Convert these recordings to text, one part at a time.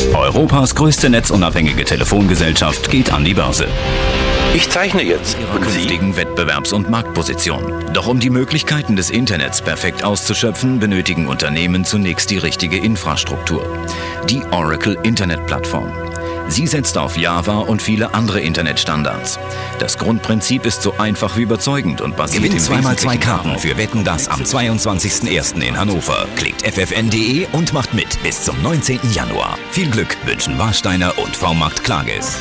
Europas größte netzunabhängige Telefongesellschaft geht an die Börse. Ich zeichne jetzt. Ihrer künftigen Wettbewerbs- und Marktposition. Doch um die Möglichkeiten des Internets perfekt auszuschöpfen, benötigen Unternehmen zunächst die richtige Infrastruktur. Die Oracle Internet Plattform. Sie setzt auf Java und viele andere Internetstandards. Das Grundprinzip ist so einfach wie überzeugend und basiert im Gewinnt 2x2 Wesentlichen Karten darauf, für Wetten, das am 22.01. in Hannover. Klickt ffn.de und macht mit bis zum 19. Januar. Viel Glück wünschen Warsteiner und V-Markt Klages.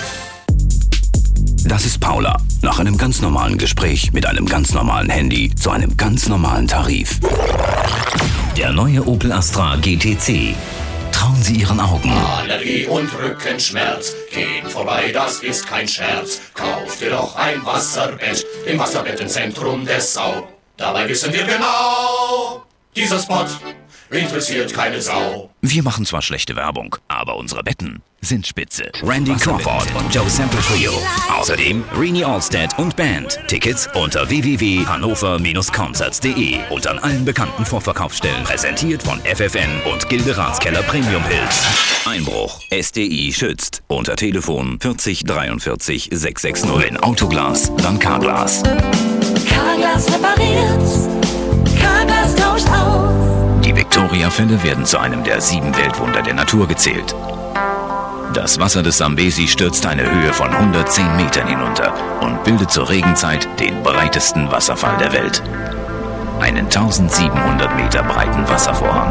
Das ist Paula. Nach einem ganz normalen Gespräch mit einem ganz normalen Handy zu einem ganz normalen Tarif. Der neue Opel Astra GTC. Trauen Sie Ihren Augen. Allergie und Rückenschmerz gehen vorbei, das ist kein Scherz. Kauf dir doch ein Wasserbett im Wasserbettenzentrum Dessau. Dabei wissen wir genau, dieser Spot interessiert keine Sau. Wir machen zwar schlechte Werbung, aber unsere Betten sind spitze. Randy Crawford und Joe Sample Trio. Außerdem Rini Allstead und Band. Tickets unter www.hannover-concerts.de und an allen bekannten Vorverkaufsstellen. Präsentiert von FFN und Gilde Ratskeller Premium Pilz. Einbruch. SDI schützt. Unter Telefon 40 43 660. Wenn Autoglas, dann Carglass. Carglass repariert's. Carglass tauscht aus. Die Victoria-Fälle werden zu einem der 7 Weltwunder der Natur gezählt. Das Wasser des Sambesi stürzt eine Höhe von 110 Metern hinunter und bildet zur Regenzeit den breitesten Wasserfall der Welt. Einen 1700 Meter breiten Wasservorhang.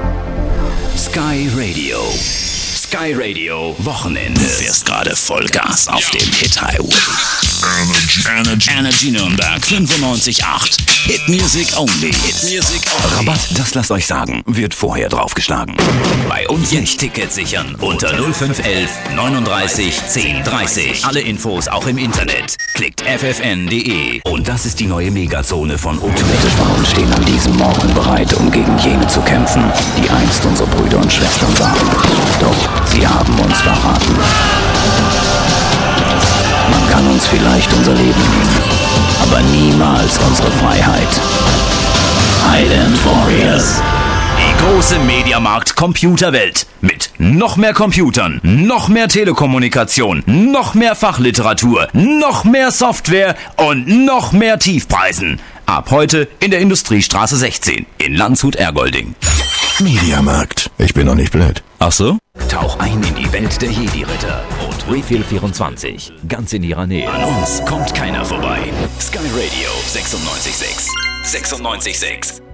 Sky Radio. Sky Radio Wochenende. Fährst gerade Vollgas auf dem Hit Highway. Energy Nürnberg 95.8. Hit Music Only. Hit Music Only. Rabatt, das lasst euch sagen, wird vorher draufgeschlagen. Bei uns jetzt Tickets sichern unter 0511 39 10 30. Alle Infos auch im Internet. Klickt ffn.de. Und das ist die neue Megazone von O2. Frauen stehen an diesem Morgen bereit, um gegen jene zu kämpfen, die einst unsere Brüder und Schwestern waren. Doch sie haben uns verraten. Man kann uns vielleicht unser Leben nehmen, aber niemals unsere Freiheit. Island Warriors. Die große Mediamarkt Computerwelt. Mit noch mehr Computern, noch mehr Telekommunikation, noch mehr Fachliteratur, noch mehr Software und noch mehr Tiefpreisen. Ab heute in der Industriestraße 16 in Landshut-Ergolding. Mediamarkt. Ich bin doch nicht blöd. Ach so? Tauch ein in die Welt der Jedi-Ritter und Refill 24, ganz in ihrer Nähe. An uns kommt keiner vorbei. Sky Radio 96.6. 96.6.